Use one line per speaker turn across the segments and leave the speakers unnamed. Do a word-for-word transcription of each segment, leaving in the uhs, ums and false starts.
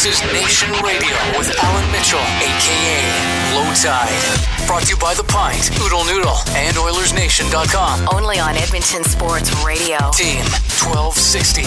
This is Nation Radio with Alan Mitchell, a k a. Low Tide. Brought to you by The Pint, Oodle Noodle, and Oilers Nation dot com.
Only on Edmonton Sports Radio.
Team twelve sixty.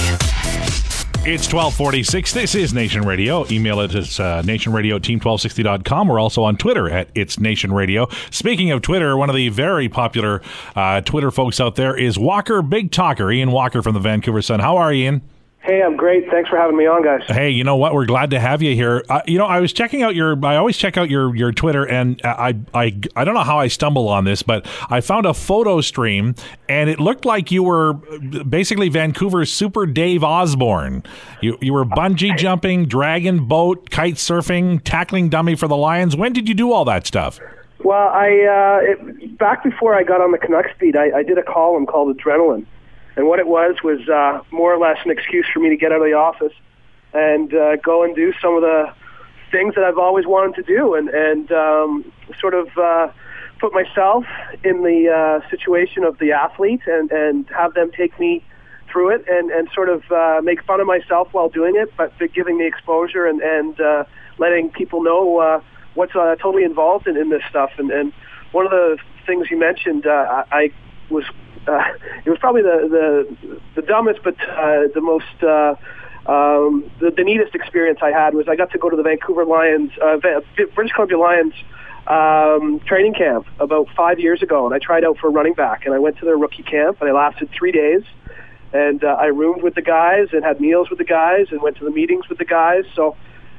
It's twelve forty-six. This is Nation Radio. Email it at uh, nationradio at team twelve sixty dot com. We're also on Twitter at It's Nation Radio. Speaking of Twitter, one of the very popular uh, Twitter folks out there is Walker Big Talker, Ian Walker from the Vancouver Sun. How are you, Ian?
Hey, I'm great. Thanks for having me on, guys.
Hey, you know what? We're glad to have you here. Uh, you know, I was checking out your. I always check out your your Twitter, and I I I don't know how I stumble on this, but I found a photo stream, and it looked like you were basically Vancouver's Super Dave Osborne. You you were bungee jumping, dragon boat, kite surfing, tackling dummy for the Lions. When did you do all that stuff?
Well, I uh, it, back before I got on the Canucks beat, I, I did a column called Adrenaline. And what it was was uh, more or less an excuse for me to get out of the office and uh, go and do some of the things that I've always wanted to do, and, and um, sort of uh, put myself in the uh, situation of the athlete and, and have them take me through it and, and sort of uh, make fun of myself while doing it, but giving me exposure and, and uh, letting people know uh, what's uh, totally involved in, in this stuff. And, and one of the things you mentioned, uh, I, I was... Uh, it was probably the the, the dumbest, but uh, the most uh, um, the, the neatest experience I had was I got to go to the Vancouver Lions, uh, British Columbia Lions um, training camp about five years ago, and I tried out for a running back, and I went to their rookie camp, and I lasted three days, and uh, I roomed with the guys and had meals with the guys and went to the meetings with the guys. So.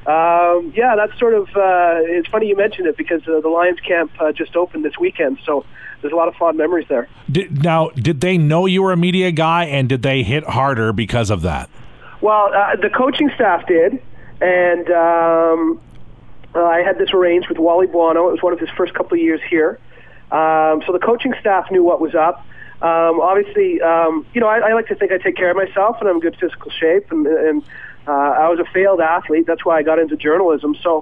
Um, yeah, that's sort of, uh, it's funny you mentioned it because uh, the Lions camp uh, just opened this weekend, so there's a lot of fond memories there.
Did, now, did they know you were a media guy, and did they hit harder because of that?
Well, uh, the coaching staff did, and um, uh, I had this arranged with Wally Buono. It was one of his first couple of years here. Um, so the coaching staff knew what was up. Um, obviously, um, you know, I, I like to think I take care of myself, and I'm in good physical shape, and, and Uh, I was a failed athlete. That's why I got into journalism. So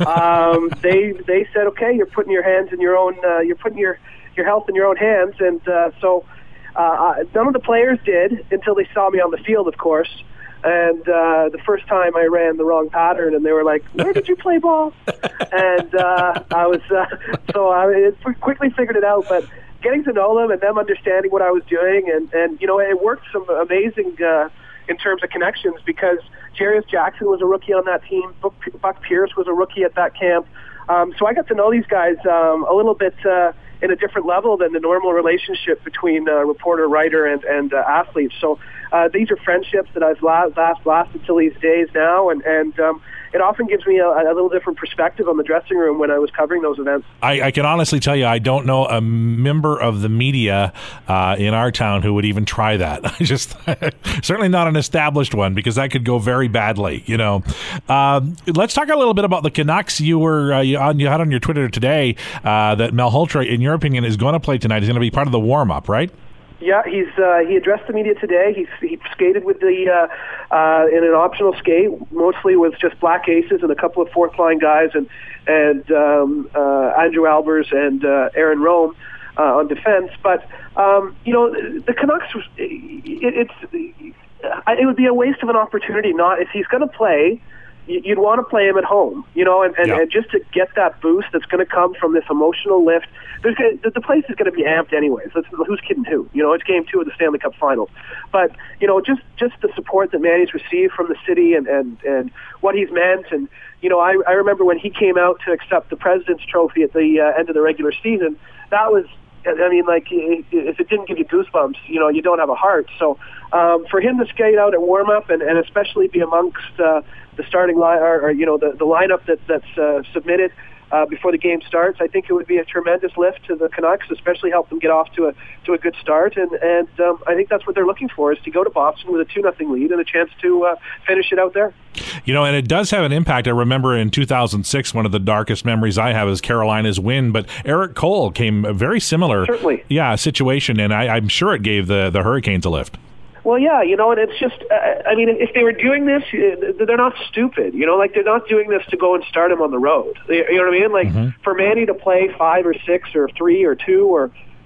um, they they said, okay, you're putting your hands in your own, uh, you're putting your, your health in your own hands. And uh, so uh, none of the players did until they saw me on the field, of course. And uh, the first time I ran the wrong pattern, and they were like, where did you play ball? And uh, I was, uh, so I quickly figured it out. But getting to know them and them understanding what I was doing, and, and you know, it worked some amazing uh, in terms of connections because Jarius Jackson was a rookie on that team. Buck Pierce was a rookie at that camp. Um, so I got to know these guys um, a little bit uh, in a different level than the normal relationship between uh, reporter, writer, and, and uh, athlete. So uh, these are friendships that I've last, last lasted till these days now, and, and um, it often gives me a, a little different perspective on the dressing room when I was covering those events.
I, I can honestly tell you I don't know a member of the media uh, in our town who would even try that. I just certainly not an established one because that could go very badly. You know, um, let's talk a little bit about the Canucks. You were uh, you, on, you had on your Twitter today uh, that Malhotra, in your opinion, is going to play tonight. He's going to be part of the warm up, right?
Yeah, he's uh, he addressed the media today. He's, he skated with the uh, uh, in an optional skate, mostly with just Black Aces and a couple of fourth line guys, and and um, uh, Andrew Albers and uh, Aaron Rome uh, on defense. But um, you know, the Canucks, it, it's it would be a waste of an opportunity not if he's going to play. You'd want to play him at home, you know, and, and, yeah. and just to get that boost that's going to come from this emotional lift. There's gonna, the, the place is going to be amped anyways. Let's, who's kidding who? You know, it's game two of the Stanley Cup Finals. But, you know, just, just the support that Manny's received from the city and, and, and what he's meant. And, you know, I, I remember when he came out to accept the President's Trophy at the uh, end of the regular season, that was, I mean, like, if it didn't give you goosebumps, you know, you don't have a heart. So um, for him to skate out at warm-up and, and especially be amongst uh, the starting line, or, or, you know, the, the lineup that, that's uh, submitted uh, before the game starts, I think it would be a tremendous lift to the Canucks, especially help them get off to a to a good start. And, and um, I think that's what they're looking for, is to go to Boston with a two nothing lead and a chance to uh, finish it out there.
You know, and it does have an impact. I remember in two thousand six, one of the darkest memories I have is Carolina's win, but Eric Cole came a very similar
Certainly.
yeah, situation, and I, I'm sure it gave the, the Hurricanes a lift.
Well, yeah, you know, and it's just, uh, I mean, if they were doing this, they're not stupid, you know, like they're not doing this to go and start him on the road. You know what I mean? Like mm-hmm. for Manny to play five or six or three or two or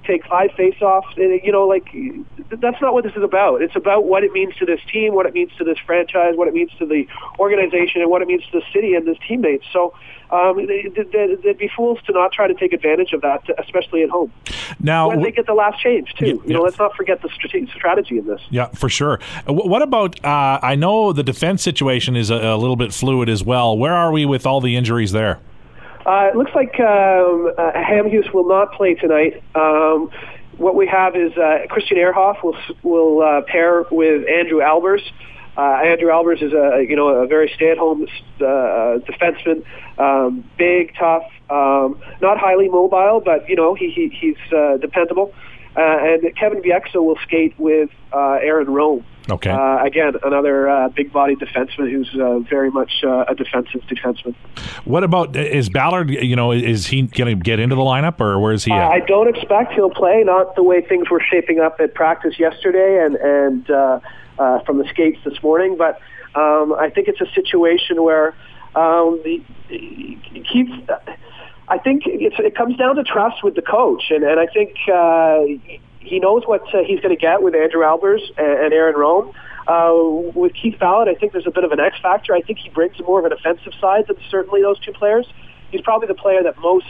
take five face-offs. And, you know, like, that's not what this is about. It's about what it means to this team, what it means to this franchise, what it means to the organization, and what it means to the city and his teammates. So um, they, they, they'd be fools to not try to take advantage of that, especially at home.
Now,
when they get the last change, too.
Yeah,
you
yeah.
know, let's not forget the strate- strategy in this.
Yeah, for sure. What about, uh, I know the defense situation is a, a little bit fluid as well. Where are we with all the injuries there?
Uh, it looks like um, uh, Hamhuis will not play tonight. Um, what we have is uh, Christian Ehrhoff will will uh, pair with Andrew Albers. Uh, Andrew Albers is a you know a very stay-at-home uh, defenseman, um, big, tough, um, not highly mobile, but you know he, he he's uh, dependable. Uh, and Kevin Bieksa will skate with uh, Aaron Rome.
Okay.
Uh, again, another uh, big-bodied defenseman who's uh, very much uh, a defensive defenseman.
What about, is Ballard, you know, is he going to get into the lineup, or where is he
uh,
at?
I don't expect he'll play, not the way things were shaping up at practice yesterday and, and uh, uh, from the skates this morning, but um, I think it's a situation where um, the, he keeps... I think it's, it comes down to trust with the coach, and, and I think uh, he knows what uh, he's going to get with Andrew Albers and, and Aaron Rome. Uh, with Keith Ballard, I think there's a bit of an X factor. I think he brings more of an offensive side than certainly those two players. He's probably the player that most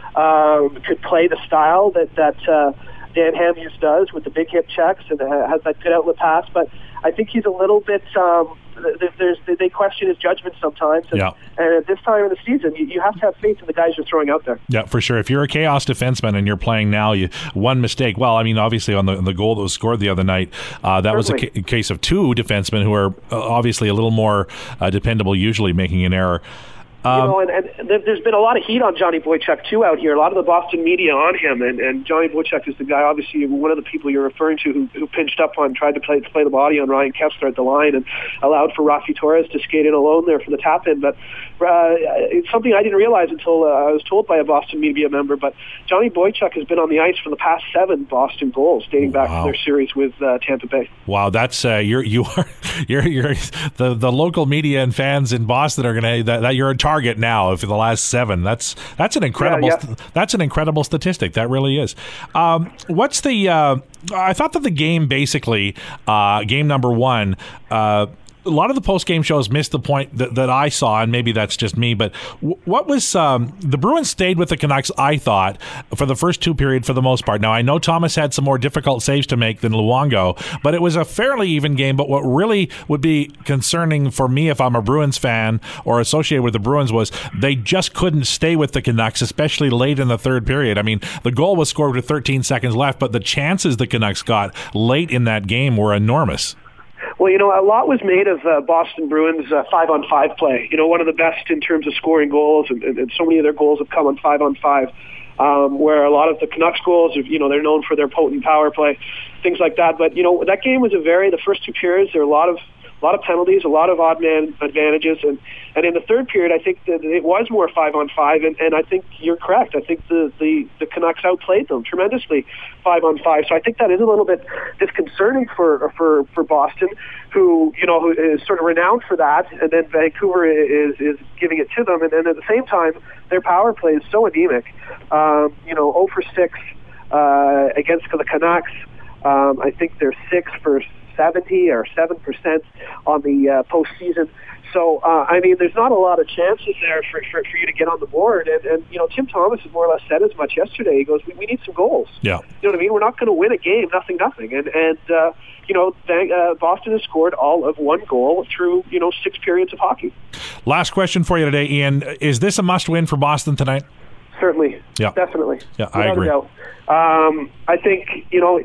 um, could play the style that that uh, Dan Hamhuis does with the big hip checks and uh, has that good outlet pass. But I think he's a little bit. Um, There's, they question his judgment sometimes, and,
yeah.
and at this time of the season, you, you have to have faith in the guys you're throwing out there.
Yeah, for sure. If you're a chaos defenseman and you're playing now, you one mistake. Well, I mean, obviously on the the goal that was scored the other night, uh, that Certainly. was a ca- case of two defensemen who are uh, obviously a little more uh, dependable, usually making an error. Um,
you know, and, and there's been a lot of heat on Johnny Boychuk, too, out here. A lot of the Boston media on him, and, and Johnny Boychuk is the guy, obviously, one of the people you're referring to who, who pinched up on, tried to play, to play the body on Ryan Kessler at the line and allowed for Rafi Torres to skate in alone there for the tap-in. But uh, it's something I didn't realize until uh, I was told by a Boston media member, but Johnny Boychuk has been on the ice for the past seven Boston goals, dating back wow. to their series with uh, Tampa Bay.
Wow, that's uh, you're you are you're you're the the local media and fans in Boston are gonna that, that you're a target now for the last seven. That's that's an incredible
yeah, yeah.
that's an incredible statistic. That really is. Um, what's the? Uh, I thought that the game basically uh, game number one. Uh, A lot of the post-game shows missed the point that, that I saw, and maybe that's just me, but w- what was um, the Bruins stayed with the Canucks, I thought, for the first two period for the most part. Now, I know Thomas had some more difficult saves to make than Luongo, but it was a fairly even game. But what really would be concerning for me if I'm a Bruins fan or associated with the Bruins was they just couldn't stay with the Canucks, especially late in the third period. I mean, the goal was scored with thirteen seconds left, but the chances the Canucks got late in that game were enormous.
Well, you know, a lot was made of uh, Boston Bruins' uh, five-on-five play. You know, one of the best in terms of scoring goals, and, and, and so many of their goals have come on five-on-five, um, where a lot of the Canucks goals, you know, they're known for their potent power play, things like that. But, you know, that game was a very, the first two periods, there were a lot of a lot of penalties, a lot of odd man advantages, and, and in the third period, I think that it was more five on five, and, and I think you're correct. I think the, the, the Canucks outplayed them tremendously five on five. So I think that is a little bit disconcerting for for for Boston, who you know who is sort of renowned for that, and then Vancouver is is giving it to them, and then at the same time, their power play is so anemic. Um, you know, zero for six uh, against the Canucks. Um, I think they're six for seventy or seven percent on the uh, postseason. So, uh, I mean, there's not a lot of chances there for, for, for you to get on the board. And, and, you know, Tim Thomas has more or less said as much yesterday. He goes, we, we need some goals.
Yeah.
You know what I mean? We're not going to win a game, nothing, nothing. And, and uh, you know, they, uh, Boston has scored all of one goal through, you know, six periods of hockey.
Last question for you today, Ian. Is this a must-win for Boston tonight?
Certainly.
Yeah.
Definitely.
Yeah, I agree.
Um, I think, you know...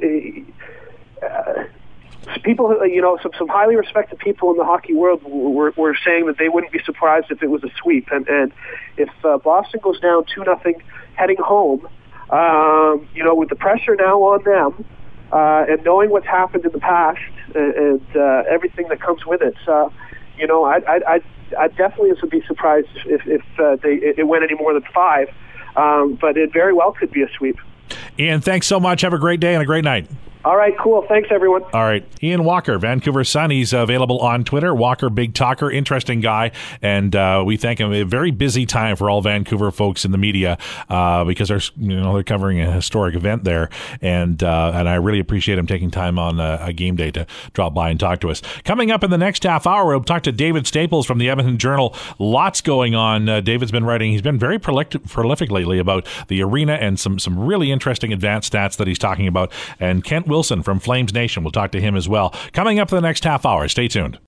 Uh, People, you know, some, some highly respected people in the hockey world were, were saying that they wouldn't be surprised if it was a sweep. And, and if uh, Boston goes down two nothing heading home, um, you know, with the pressure now on them uh, and knowing what's happened in the past and, and uh, everything that comes with it, uh, you know, I, I, I, I definitely would be surprised if, if uh, they, it went any more than five. Um, but it very well could be a sweep.
Ian, thanks so much. Have a great day and a great night.
All right, cool. Thanks, everyone.
All right. Ian Walker, Vancouver Sun. He's available on Twitter. Walker, big talker, interesting guy. And uh, we thank him. A very busy time for all Vancouver folks in the media uh, because they're, you know, they're covering a historic event there. And uh, and I really appreciate him taking time on a, a game day to drop by and talk to us. Coming up in the next half hour, we'll talk to David Staples from the Edmonton Journal. Lots going on. Uh, David's been writing. He's been very prolific, prolific lately about the arena and some, some really interesting advanced stats that he's talking about. And Kent Wilson from Flames Nation. We'll talk to him as well. Coming up for the next half hour. Stay tuned.